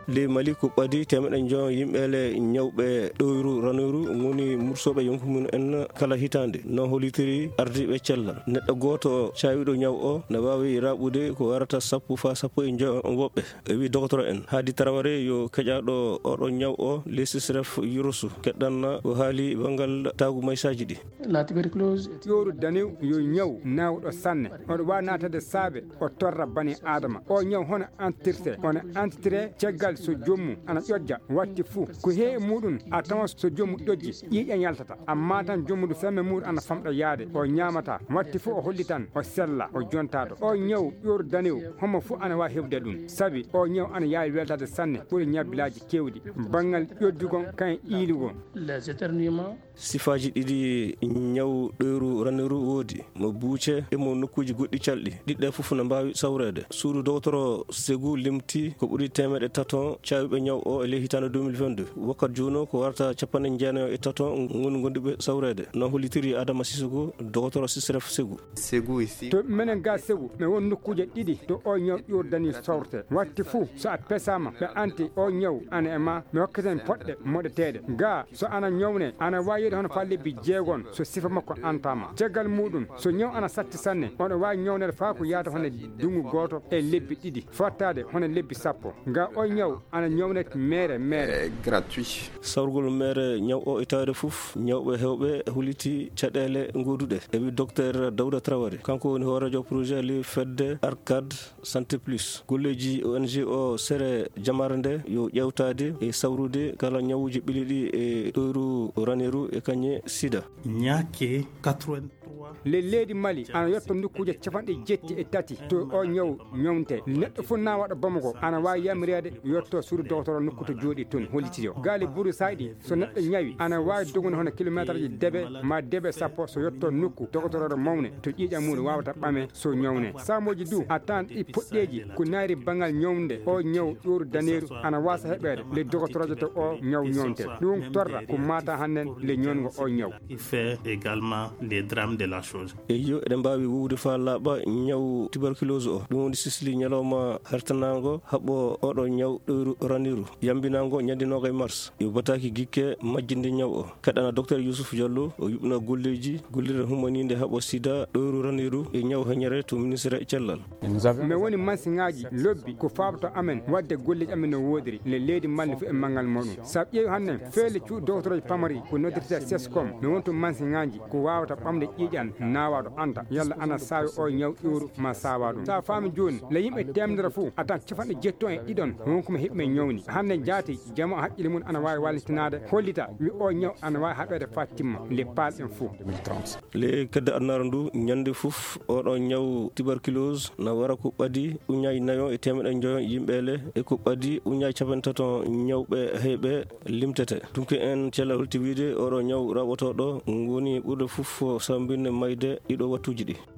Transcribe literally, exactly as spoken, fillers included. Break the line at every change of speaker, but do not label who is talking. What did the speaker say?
le Mali ko ɓadi temeɗen jon yimɓele ñawɓe ɗoyru ranoyru ngoni mursoɓe yonku mum en kala hitande non holitiri ardiɓe cellal neɗɗo goto cawiɗo ñaw o ne wawi raɓude ko warata sappo fa sappo e jo woɓɓe e wi docteur en Hadi Traoré yo keƴaɗo oɗo ñaw o le sisref yurusu keɗɗanna ko haali bangal tagu maysaji ɗi.
La tuberculose
yoru danew yo ñaw nawɗo sanne oɗo wawi natade saabe o torra bani adama o ñaw hono antirte ono antitire caggal so jommu ana ƴojja watti fuu ko heewi muɗum a tawa so jommu ƴojji ƴiƴen yaltata amma tan jommudu femme muɗum ana famɗa yaade o ñamata watti fuu o holli tan o sella o jontaɗo o ñaw yoru danew homo fuu ana wawi hebde ɗum saabi o ñaw ana yawi weltade sanne ɓuuri ñabbilaji kewɗi bangal ƴoddugon kayen iilugon
les éternuements
sifaji ɗiɗi ñaw ɗoyru raniru woodi mo buuce e mo nokkuji goɗɗi calɗi ɗiɗɗe fof ne mbawi sawrede suudu docteur Segou limti ko ɓuuri temedde taton cawiɓe ñaw o e ley hitande deux mille vingt-deux wakkat jono ko warta capanɗe jeenayo e taton goni gondiɓe sawrede non hollitiri Adama Sissoko docteur Sisref Segou
Segou ici
to menen ga Segou mi won nokkuje ɗiɗi to o ñaw ƴordani sawrte watti fuu so a pesama ɓe anti o ñaw ana e ma mi hokkaten poɗɗe moɗeteɗe ga so ana ñawne ana wawi hono fa lebbi jeegon so sifa makko antama caggal muɗum so ñaw ana satti sanne oɗo wawi ñawnede fa ko yaata hono dungu goto e lebbi ɗiɗi fottade hono lebbi sappo nga o ñaw ana ñawnete mere mere
gratuit
sawrgol mere ñaw o e tawde fof ñawɓe hewɓe huliti caɗele goduɗe e wi docteur Dawda Traoré kanko woni horejo projet li fedde Arcade Santé Plus golleji O N G o sere jamare nde yo ƴewtade e sawrude kala ñawuji ɓiliɗi e ɗoyru raniru e kañe sida
ñaake quatre-vingt-trois
le leydi Mali ana yetto nokkuje capanɗe jetti e tati to o ñaw ñawnte neɗɗo fof na waɗa Bamako ana wawi yamirede yetto suudu docteur nokku to jooɗi toon hollitiri o gaali buuri sayɗi so neɗɗo ñawi ana wawi dogude hono kilométre ji deebe ma deebe sappo so yetto nokku docteur mawne to ƴiƴam muɗum wawata ɓame so ñawne samoji du a tan ɗi poɗɗeji ko naari bangal ñawnde o ñaw ƴoru daneru ana wasa heɓede le docteur to o ñaw ñawnte ɗum torra ko mata hannen le ñongo o ñaw
il fait également les drames de la chose
e yo eɗen mbawi wuwde fa laaɓa ñaw tuberculose o ɗum woni sisli ñalawma hertanago haɓɓo oɗo ñaw ɗoyru raniru yambinago ñandinoga e mars yo bataki guikke majjinde ñaw o keɗana docteur Youssouf Diallo o yuɓna golleji gollirde humanide haɓo sida ɗoyru raniru e ñaw heñere to ministére cellal
mi woni masiŋaji lobbi ko fabto amen wadde golleji amen no wodiri le leydi Mali fo e mangal muɗum sa ƴeewi hannen feele cuuɗi docteur pamari ko noddirte sescom mi wonto masiŋaji ko wawata ɓamde ƴiƴan nawaɗo anta yalla ana sawi o ñaw ƴoru ma sawa ɗum sa faami joni le yimɓe temedere fou atan capanɗe jetton e ɗiɗon wonkomi heɓɓe ñawni hande jaati jama haqqille mum ana wawi wallitinade hollita wi o ñaw ana wawi haɓede fa timma le palɗen fou
le kedde annara ndu ñande fof oɗo ñaw tuberculose na wara ko ɓadi uñaji nayo e temeɗen joyon yimɓele e ko ɓadi uñaji capanɗe taton ñawɓe heyɓe limtete tunki en cella holti wiide oɗo ñaw raɓotoɗo ngoni ɓurde fof sambinde mayde ɗiɗo wattuji ɗi